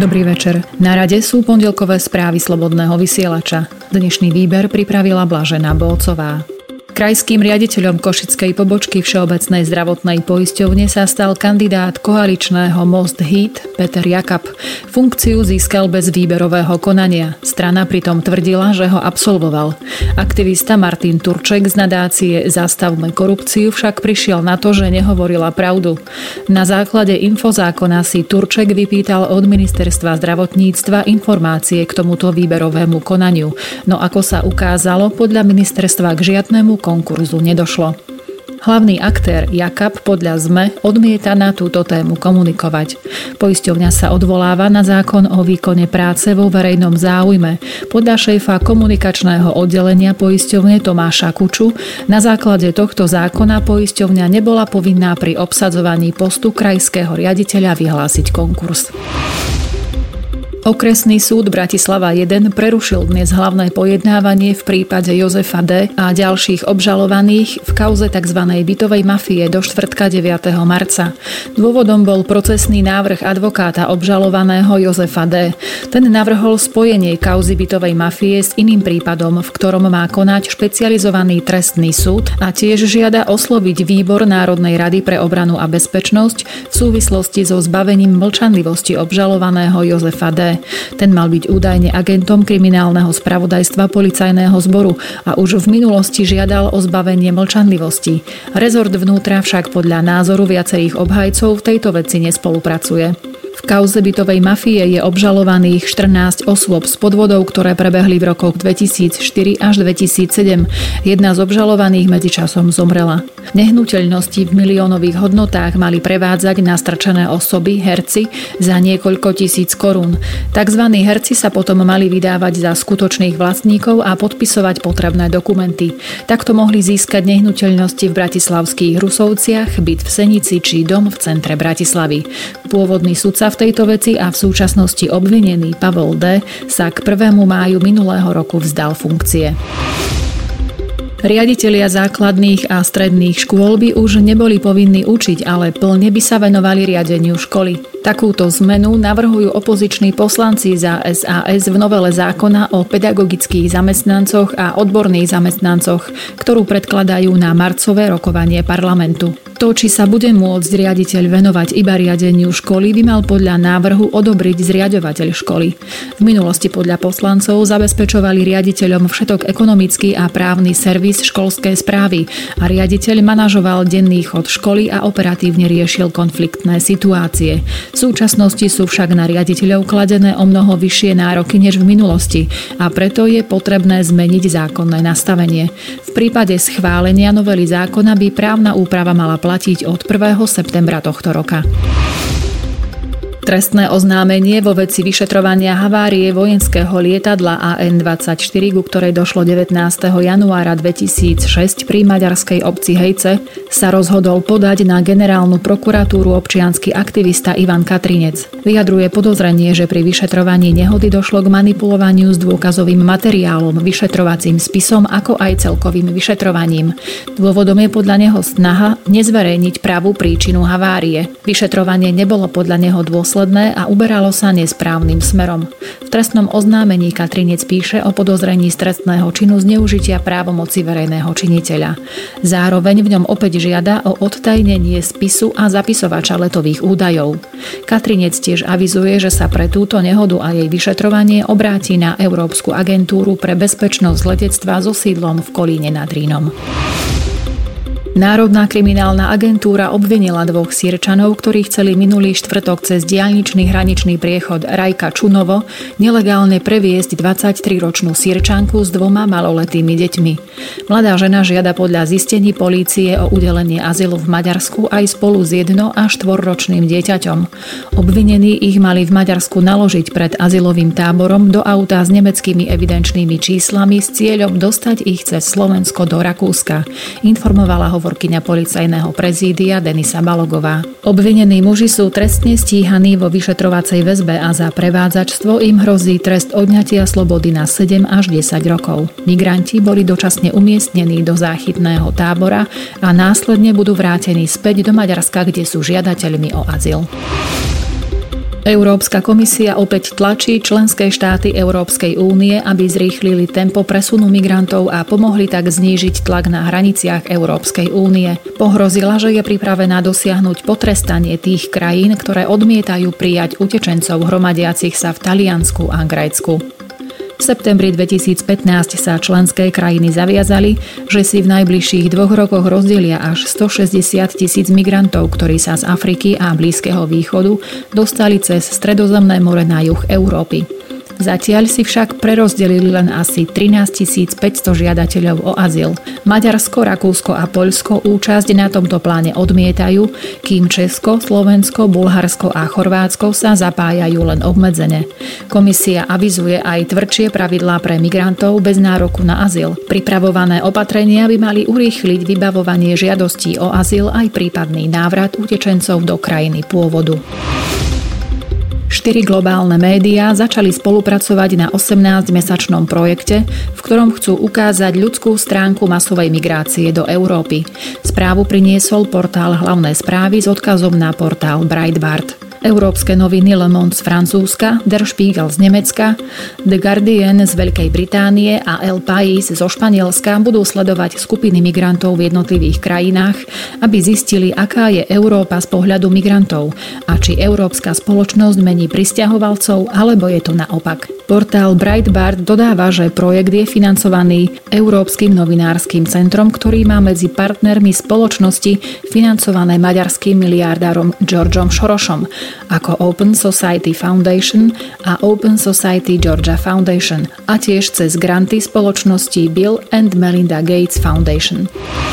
Dobrý večer. Na rade sú pondelkové správy Slobodného vysielača. Dnešný výber pripravila Blažená Bolcová. Krajským riaditeľom košickej pobočky Všeobecnej zdravotnej poisťovne sa stal kandidát koaličného Most Híd Peter Jakab. Funkciu získal bez výberového konania. Strana pritom tvrdila, že ho absolvoval. Aktivista Martin Turček z nadácie Zastavme korupciu však prišiel na to, že nehovorila pravdu. Na základe infozákona si Turček vypýtal od ministerstva zdravotníctva informácie k tomuto výberovému konaniu. No ako sa ukázalo, podľa ministerstva k žiadnemu konkurzu nedošlo. Hlavný aktér Jakab podľa SME odmieta na túto tému komunikovať. Poisťovňa sa odvoláva na zákon o výkone práce vo verejnom záujme. Podľa šéfa komunikačného oddelenia poisťovne Tomáša Kuču na základe tohto zákona poisťovňa nebola povinná pri obsadzovaní postu krajského riaditeľa vyhlásiť konkurs. Okresný súd Bratislava 1 prerušil dnes hlavné pojednávanie v prípade Jozefa D. a ďalších obžalovaných v kauze tzv. Bytovej mafie do štvrtka 9. marca. Dôvodom bol procesný návrh advokáta obžalovaného Jozefa D. Ten navrhol spojenie kauzy bytovej mafie s iným prípadom, v ktorom má konať špecializovaný trestný súd, a tiež žiada osloviť Výbor Národnej rady pre obranu a bezpečnosť v súvislosti so zbavením mlčanlivosti obžalovaného Jozefa D. Ten mal byť údajne agentom kriminálneho spravodajstva policajného zboru a už v minulosti žiadal o zbavenie mlčanlivosti. Rezort vnútra však podľa názoru viacerých obhajcov v tejto veci nespolupracuje. V kauze bytovej mafie je obžalovaných 14 osôb s podvodov, ktoré prebehli v rokoch 2004 až 2007. Jedna z obžalovaných medzičasom zomrela. Nehnuteľnosti v miliónových hodnotách mali prevádzať nastrčené osoby, herci, za niekoľko tisíc korún. Takzvaní herci sa potom mali vydávať za skutočných vlastníkov a podpisovať potrebné dokumenty. Takto mohli získať nehnuteľnosti v bratislavských Rusovciach, byt v Senici či dom v centre Bratislavy. Pôvodný sudca v tejto veci a v súčasnosti obvinený Pavol D. sa k 1. máju minulého roku vzdal funkcie. Riaditelia základných a stredných škôl by už neboli povinní učiť, ale plne by sa venovali riadeniu školy. Takúto zmenu navrhujú opoziční poslanci za SAS v novele zákona o pedagogických zamestnancoch a odborných zamestnancoch, ktorú predkladajú na marcové rokovanie parlamentu. To, či sa bude môcť riaditeľ venovať iba riadeniu školy, by mal podľa návrhu odobriť zriaďovateľ školy. V minulosti podľa poslancov zabezpečovali riaditeľom všetok ekonomický a právny servis školskej správy a riaditeľ manažoval denný chod školy a operatívne riešil konfliktné situácie. V súčasnosti sú však na riaditeľov kladené o mnoho vyššie nároky než v minulosti a preto je potrebné zmeniť zákonné nastavenie. V prípade schválenia novely zákona by právna úprava mala platiť od 1. septembra tohto roka. Trestné oznámenie vo veci vyšetrovania havárie vojenského lietadla AN-24, ku ktorej došlo 19. januára 2006 pri maďarskej obci Hejce, sa rozhodol podať na generálnu prokuratúru občiansky aktivista Ivan Katrinec. Vyjadruje podozrenie, že pri vyšetrovaní nehody došlo k manipulovaniu s dôkazovým materiálom, vyšetrovacím spisom, ako aj celkovým vyšetrovaním. Dôvodom je podľa neho snaha nezverejniť pravú príčinu havárie. Vyšetrovanie nebolo podľa neho dôsledné a uberalo sa nesprávnym smerom. V trestnom oznámení Katrinec píše o podozrení z trestného činu zneužitia právomoci verejného činiteľa. Zároveň v ňom opäť žiada o odtajnenie spisu a zapisovača letových údajov. Katrinec tiež avizuje, že sa pre túto nehodu a jej vyšetrovanie obráti na Európsku agentúru pre bezpečnosť letectva so sídlom v Kolíne nad Rýnom. Národná kriminálna agentúra obvinila 2 Sýrčanov, ktorí chceli minulý štvrtok cez diaľničný hraničný priechod Rajka Čunovo nelegálne previesť 23-ročnú Sýrčanku s 2 maloletými deťmi. Mladá žena žiada podľa zistení polície o udelenie azylu v Maďarsku aj spolu s 1- a 4-ročným dieťaťom. Obvinení ich mali v Maďarsku naložiť pred azylovým táborom do auta s nemeckými evidenčnými číslami s cieľom dostať ich cez Slovensko do Rakúska, informovala hovorkyňa policajného prezídia Denisa Balogová. Obvinení muži sú trestne stíhaní vo vyšetrovacej väzbe a za prevádzačstvo im hrozí trest odňatia slobody na 7 až 10 rokov. Migranti boli dočasne umiestnení do záchytného tábora a následne budú vrátení späť do Maďarska, kde sú žiadateľmi o azyl. Európska komisia opäť tlačí členské štáty Európskej únie, aby zrýchlili tempo presunu migrantov a pomohli tak znížiť tlak na hraniciach Európskej únie. Pohrozila, že je pripravená dosiahnuť potrestanie tých krajín, ktoré odmietajú prijať utečencov hromadiacich sa v Taliansku a Grécku. V septembri 2015 sa členské krajiny zaviazali, že si v najbližších 2 rokoch rozdelia až 160 000 migrantov, ktorí sa z Afriky a Blízkeho východu dostali cez Stredozemné more na juh Európy. Zatiaľ si však prerozdelili len asi 13 500 žiadateľov o azyl. Maďarsko, Rakúsko a Poľsko účasť na tomto pláne odmietajú, kým Česko, Slovensko, Bulharsko a Chorvátsko sa zapájajú len obmedzene. Komisia avizuje aj tvrdšie pravidlá pre migrantov bez nároku na azyl. Pripravované opatrenia by mali urýchliť vybavovanie žiadostí o azyl aj prípadný návrat utečencov do krajiny pôvodu. 4 globálne médiá začali spolupracovať na 18-mesačnom projekte, v ktorom chcú ukázať ľudskú stránku masovej migrácie do Európy. Správu priniesol portál Hlavné správy s odkazom na portál Breitbart. Európske noviny Le Monde z Francúzska, Der Spiegel z Nemecka, The Guardian z Veľkej Británie a El País zo Španielska budú sledovať skupiny migrantov v jednotlivých krajinách, aby zistili, aká je Európa z pohľadu migrantov a či európska spoločnosť mení prisťahovalcov, alebo je to naopak. Portál Breitbart dodáva, že projekt je financovaný Európskym novinárskym centrom, ktorý má medzi partnermi spoločnosti financované maďarským miliardárom Georgeom Sorosom, ako Open Society Foundation a Open Society Georgia Foundation a tiež cez granty spoločnosti Bill and Melinda Gates Foundation.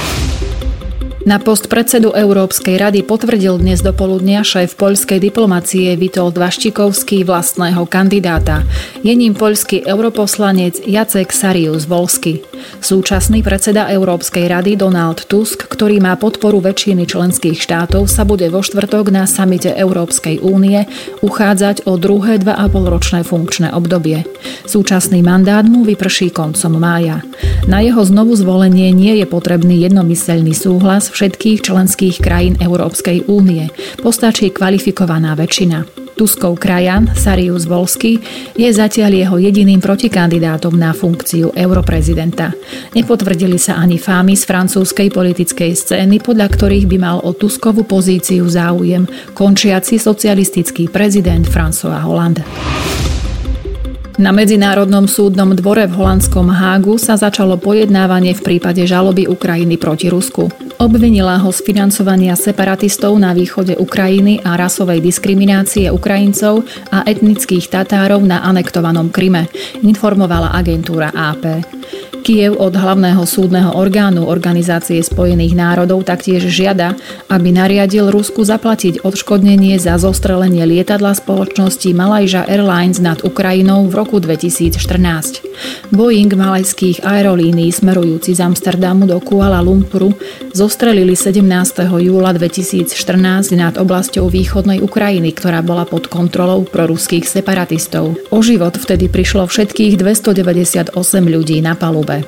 Na post predsedu Európskej rady potvrdil dnes dopoludnia šéf poľskej diplomacie Witold Waszczykowski vlastného kandidáta. Je ním poľský europoslanec Jacek Saryusz-Wolski. Súčasný predseda Európskej rady Donald Tusk, ktorý má podporu väčšiny členských štátov, sa bude vo štvrtok na samite Európskej únie uchádzať o druhé 2,5-ročné funkčné obdobie. Súčasný mandát mu vyprší koncom mája. Na jeho znovu zvolenie nie je potrebný jednomyseľný súhlas všetkých členských krajín Európskej únie. Postačí kvalifikovaná väčšina. Tuskov krajan, Saryusz-Wolski, je zatiaľ jeho jediným protikandidátom na funkciu europrezidenta. Nepotvrdili sa ani fámy z francúzskej politickej scény, podľa ktorých by mal o Tuskovú pozíciu záujem končiaci socialistický prezident François Hollande. Na Medzinárodnom súdnom dvore v holandskom Hágu sa začalo pojednávanie v prípade žaloby Ukrajiny proti Rusku. Obvinila ho z financovania separatistov na východe Ukrajiny a rasovej diskriminácie Ukrajincov a etnických Tatárov na anektovanom Kryme, informovala agentúra AP. Kyjev od hlavného súdneho orgánu Organizácie spojených národov taktiež žiada, aby nariadil Rusku zaplatiť odškodnenie za zostrelenie lietadla spoločnosti Malaysia Airlines nad Ukrajinou v roku 2014. Boeing malajských aerolínií smerujúci z Amsterdamu do Kuala Lumpuru zostrelili 17. júla 2014 nad oblasťou východnej Ukrajiny, ktorá bola pod kontrolou proruských separatistov. O život vtedy prišlo všetkých 298 ľudí na palube.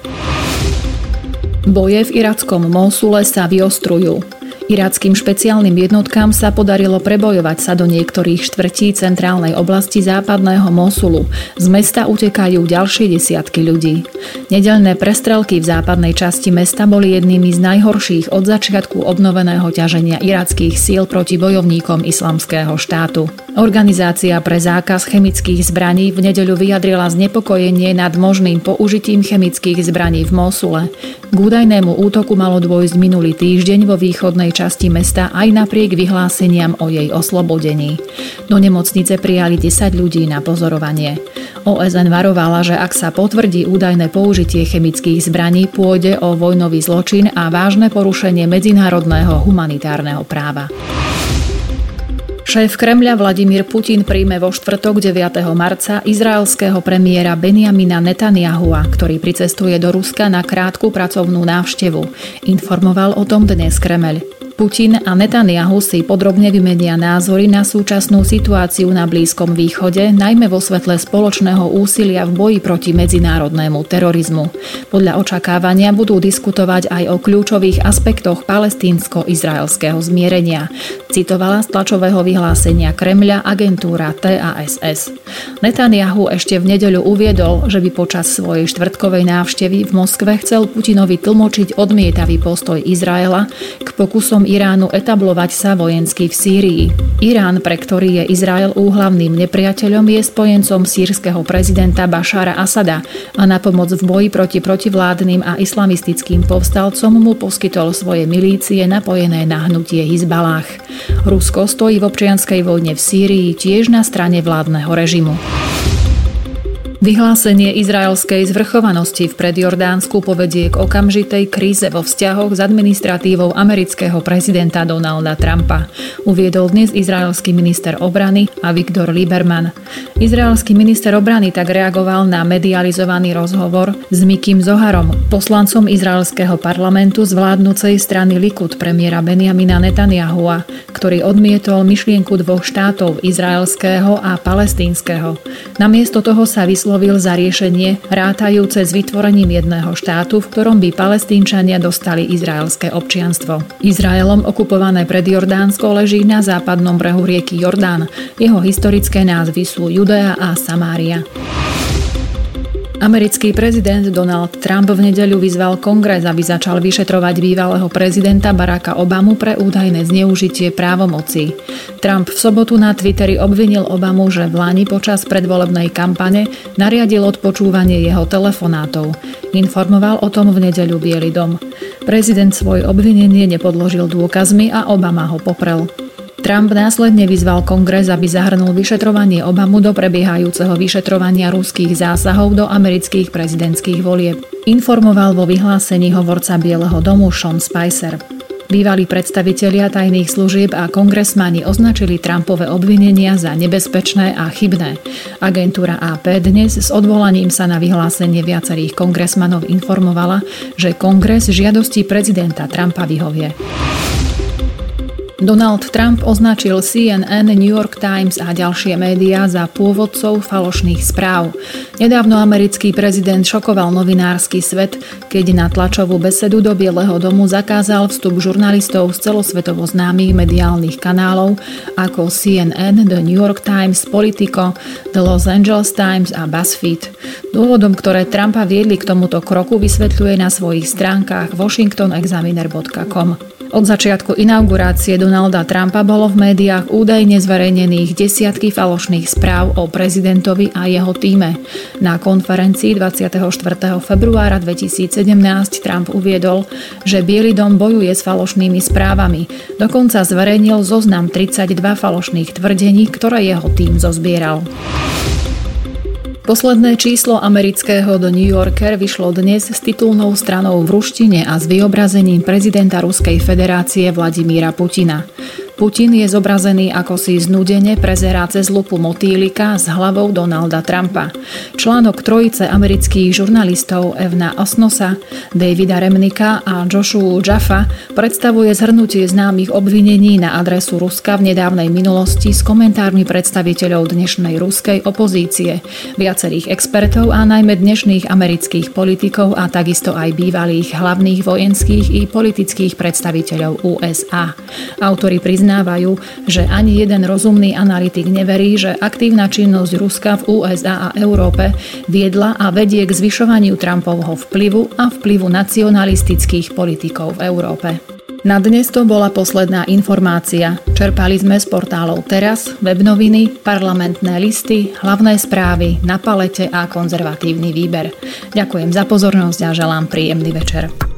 Boje v irackom Mosule sa vyostrujú. Irackým špeciálnym jednotkám sa podarilo prebojovať sa do niektorých štvrtí centrálnej oblasti západného Mosulu. Z mesta utekajú ďalšie desiatky ľudí. Nedeľné prestrelky v západnej časti mesta boli jednými z najhorších od začiatku obnoveného ťaženia irackých síl proti bojovníkom Islamského štátu. Organizácia pre zákaz chemických zbraní v nedeľu vyjadrila znepokojenie nad možným použitím chemických zbraní v Mosule. K údajnému útoku malo dôjsť minulý týždeň vo východnej časti mesta aj napriek vyhláseniam o jej oslobodení. Do nemocnice prijali 10 ľudí na pozorovanie. OSN varovala, že ak sa potvrdí údajné použitie chemických zbraní, pôjde o vojnový zločin a vážne porušenie medzinárodného humanitárneho práva. Šéf Kremľa Vladimír Putin príjme vo štvrtok 9. marca izraelského premiéra Benjamina Netanyahua, ktorý pricestuje do Ruska na krátku pracovnú návštevu. Informoval o tom dnes Kremeľ. Putin a Netanjahu si podrobne vymenia názory na súčasnú situáciu na Blízkom východe, najmä vo svetle spoločného úsilia v boji proti medzinárodnému terorizmu. Podľa očakávania budú diskutovať aj o kľúčových aspektoch palestínsko-izraelského zmierenia, citovala z tlačového vyhlásenia Kremľa agentúra TASS. Netanjahu ešte v nedeľu uviedol, že by počas svojej štvrtkovej návštevy v Moskve chcel Putinovi tlmočiť odmietavý postoj Izraela k pokusom Iránu etablovať sa vojensky v Sýrii. Irán, pre ktorý je Izrael úhlavným nepriateľom, je spojencom sýrskeho prezidenta Bašára Asada a na pomoc v boji proti protivládnym a islamistickým povstalcom mu poskytol svoje milície napojené na hnutie Hizbalách. Rusko stojí v občianskej vojne v Sýrii tiež na strane vládneho režimu. Vyhlásenie izraelskej zvrchovanosti v predjordánsku povedie k okamžitej kríze vo vzťahoch s administratívou amerického prezidenta Donalda Trumpa, uviedol dnes izraelský minister obrany Avigdor Lieberman. Izraelský minister obrany tak reagoval na medializovaný rozhovor s Mikim Zoharom, poslancom izraelského parlamentu z vládnucej strany Likud premiéra Benjamina Netanjahua, ktorý odmietol myšlienku dvoch štátov, izraelského a palestínskeho. Namiesto toho sa vyslovil za riešenie rátajúce s vytvorením jedného štátu, v ktorom by Palestínčania dostali izraelské občianstvo. Izraelom okupované Predjordánsko leží na západnom brehu rieky Jordán. Jeho historické názvy sú Judea a Samária. Americký prezident Donald Trump v nedeľu vyzval Kongres, aby začal vyšetrovať bývalého prezidenta Baracka Obamu pre údajné zneužitie právomocí. Trump v sobotu na Twitteri obvinil Obamu, že vlani počas predvolebnej kampane nariadil odpočúvanie jeho telefonátov. Informoval o tom v nedeľu Biely dom. Prezident svoje obvinenie nepodložil dôkazmi a Obama ho poprel. Trump následne vyzval Kongres, aby zahrnul vyšetrovanie Obamu do prebiehajúceho vyšetrovania ruských zásahov do amerických prezidentských volieb. Informoval vo vyhlásení hovorca Bieleho domu Sean Spicer. Bývalí predstavitelia tajných služieb a kongresmani označili Trumpove obvinenia za nebezpečné a chybné. Agentúra AP dnes s odvolaním sa na vyhlásenie viacerých kongresmanov informovala, že Kongres žiadosti prezidenta Trumpa vyhovie. Donald Trump označil CNN, New York Times a ďalšie médiá za pôvodcov falošných správ. Nedávno americký prezident šokoval novinársky svet, keď na tlačovú besedu do Bieleho domu zakázal vstup žurnalistov z celosvetovo známych mediálnych kanálov ako CNN, The New York Times, Politico, The Los Angeles Times a BuzzFeed. Dôvodom, ktoré Trumpa viedli k tomuto kroku, vysvetľuje na svojich stránkach washingtonexaminer.com. Od začiatku inaugurácie Donalda Trumpa bolo v médiách údajne zverejnených desiatky falošných správ o prezidentovi a jeho tíme. Na konferencii 24. februára 2017 Trump uviedol, že Biely dom bojuje s falošnými správami. Dokonca zverejnil zoznam 32 falošných tvrdení, ktoré jeho tím zozbieral. Posledné číslo amerického The New Yorker vyšlo dnes s titulnou stranou v ruštine a s vyobrazením prezidenta Ruskej federácie Vladimíra Putina. Putin je zobrazený ako si znudene prezerá cez lupu motýlika s hlavou Donalda Trumpa. Článok trojice amerických žurnalistov Evna Osnosa, Davida Remnika a Joshua Jaffa predstavuje zhrnutie známych obvinení na adresu Ruska v nedávnej minulosti s komentármi predstaviteľov dnešnej ruskej opozície, viacerých expertov a najmä dnešných amerických politikov a takisto aj bývalých hlavných vojenských i politických predstaviteľov USA. Autori priznávajú, že ani jeden rozumný analytik neverí, že aktívna činnosť Ruska v USA a Európe viedla a vedie k zvyšovaniu Trumpovho vplyvu a vplyvu nacionalistických politikov v Európe. Na dnes to bola posledná informácia. Čerpali sme z portálov Teraz, webnoviny, parlamentné listy, hlavné správy, Na palete a konzervatívny výber. Ďakujem za pozornosť a želám príjemný večer.